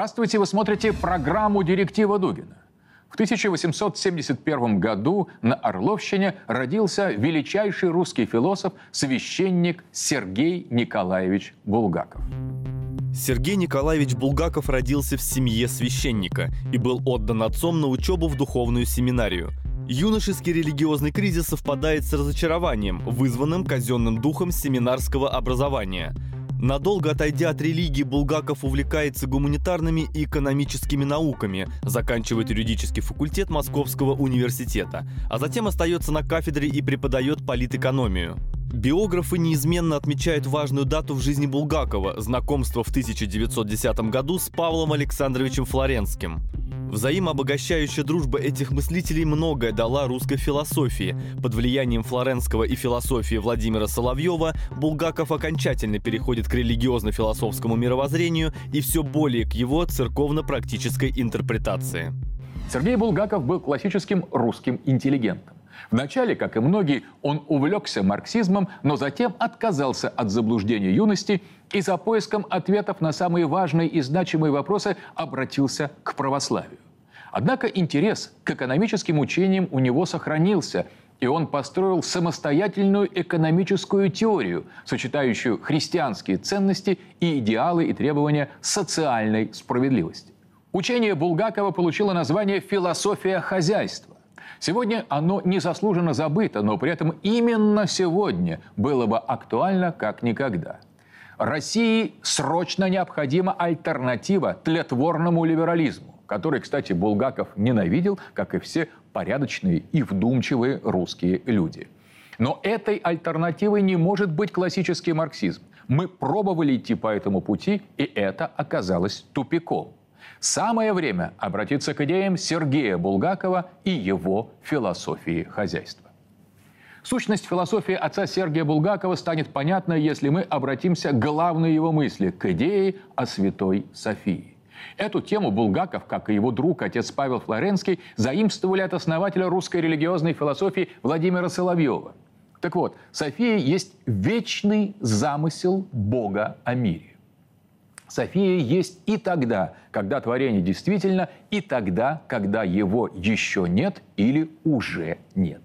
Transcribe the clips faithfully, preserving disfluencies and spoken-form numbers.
Здравствуйте, вы смотрите программу «Директива Дугина». В тысяча восемьсот семьдесят первом году на Орловщине родился величайший русский философ, священник Сергей Николаевич Булгаков. Сергей Николаевич Булгаков родился в семье священника и был отдан отцом на учебу в духовную семинарию. Юношеский религиозный кризис совпадает с разочарованием, вызванным казенным духом семинарского образования. Надолго отойдя от религии, Булгаков увлекается гуманитарными и экономическими науками, заканчивает юридический факультет Московского университета, а затем остается на кафедре и преподает политэкономию. Биографы неизменно отмечают важную дату в жизни Булгакова – знакомство в тысяча девятьсот десятом году с Павлом Александровичем Флоренским. Взаимообогащающая дружба этих мыслителей многое дала русской философии. Под влиянием Флоренского и философии Владимира Соловьева Булгаков окончательно переходит к религиозно-философскому мировоззрению и все более к его церковно-практической интерпретации. Сергей Булгаков был классическим русским интеллигентом. Вначале, как и многие, он увлекся марксизмом, но затем отказался от заблуждений юности и за поиском ответов на самые важные и значимые вопросы обратился к православию. Однако интерес к экономическим учениям у него сохранился, и он построил самостоятельную экономическую теорию, сочетающую христианские ценности и идеалы и требования социальной справедливости. Учение Булгакова получило название «философия хозяйства». Сегодня оно незаслуженно забыто, но при этом именно сегодня было бы актуально как никогда. России срочно необходима альтернатива тлетворному либерализму, который, кстати, Булгаков ненавидел, как и все порядочные и вдумчивые русские люди. Но этой альтернативой не может быть классический марксизм. Мы пробовали идти по этому пути, и это оказалось тупиком. Самое время обратиться к идеям Сергея Булгакова и его философии хозяйства. Сущность философии отца Сергия Булгакова станет понятна, если мы обратимся к главной его мысли, к идее о Святой Софии. Эту тему Булгаков, как и его друг, отец Павел Флоренский, заимствовали от основателя русской религиозной философии Владимира Соловьева. Так вот, София есть вечный замысел Бога о мире. София есть и тогда, когда творение действительно, и тогда, когда его еще нет или уже нет.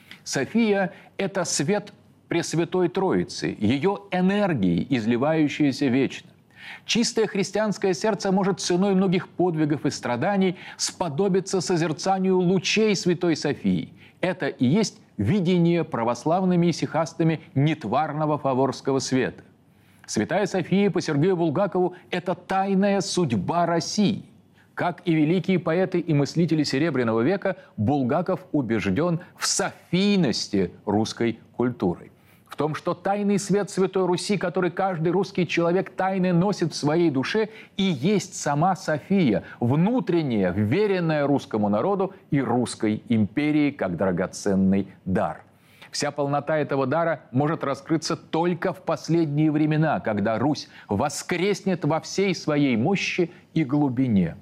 София – это свет Пресвятой Троицы, ее энергии, изливающиеся вечно. Чистое христианское сердце может ценой многих подвигов и страданий сподобиться созерцанию лучей Святой Софии. Это и есть видение православными исихастами нетварного фаворского света. Святая София по Сергею Булгакову – это тайная судьба России. Как и великие поэты и мыслители Серебряного века, Булгаков убежден в софийности русской культуры. В том, что тайный свет Святой Руси, который каждый русский человек тайно носит в своей душе, и есть сама София, внутренняя, вверенная русскому народу и русской империи как драгоценный дар. Вся полнота этого дара может раскрыться только в последние времена, когда Русь воскреснет во всей своей мощи и глубине.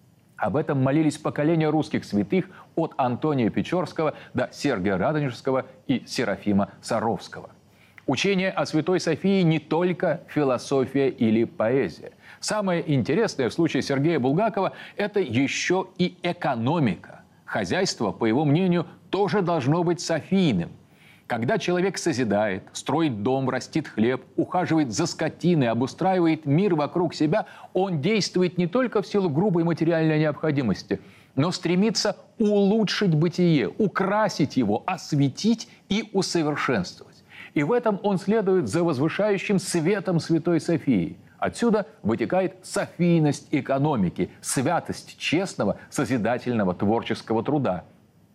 Об этом молились поколения русских святых от Антония Печорского до Сергия Радонежского и Серафима Саровского. Учение о Святой Софии не только философия или поэзия. Самое интересное в случае Сергея Булгакова – это еще и экономика. Хозяйство, по его мнению, тоже должно быть софийным. Когда человек созидает, строит дом, растит хлеб, ухаживает за скотиной, обустраивает мир вокруг себя, он действует не только в силу грубой материальной необходимости, но стремится улучшить бытие, украсить его, осветить и усовершенствовать. И в этом он следует за возвышающим светом Святой Софии. Отсюда вытекает софийность экономики, святость честного, созидательного, творческого труда.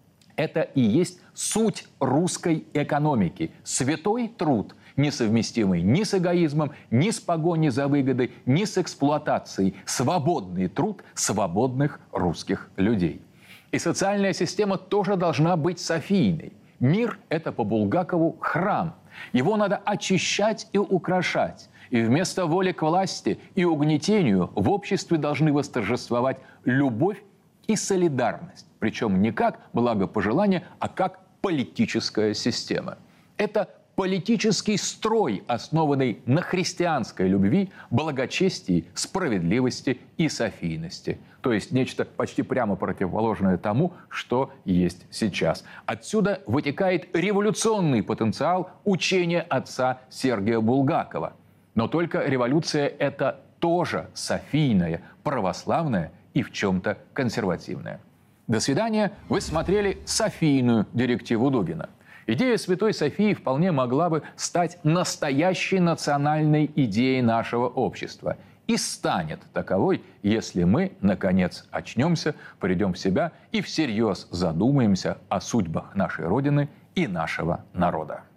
Это и есть суть русской экономики. Святой труд, несовместимый ни с эгоизмом, ни с погоней за выгодой, ни с эксплуатацией. Свободный труд свободных русских людей. И социальная система тоже должна быть софийной. Мир – это по Булгакову храм. Его надо очищать и украшать. И вместо воли к власти и угнетению в обществе должны восторжествовать любовь и солидарность. Причем не как благопожелание, а как политическая система. Это политический строй, основанный на христианской любви, благочестии, справедливости и софийности. То есть нечто почти прямо противоположное тому, что есть сейчас. Отсюда вытекает революционный потенциал учения отца Сергия Булгакова. Но только революция – это тоже софийная, православная и в чем-то консервативная. До свидания. Вы смотрели «Софийную директиву Дугина». Идея Святой Софии вполне могла бы стать настоящей национальной идеей нашего общества. И станет таковой, если мы, наконец, очнемся, придем в себя и всерьез задумаемся о судьбах нашей Родины и нашего народа.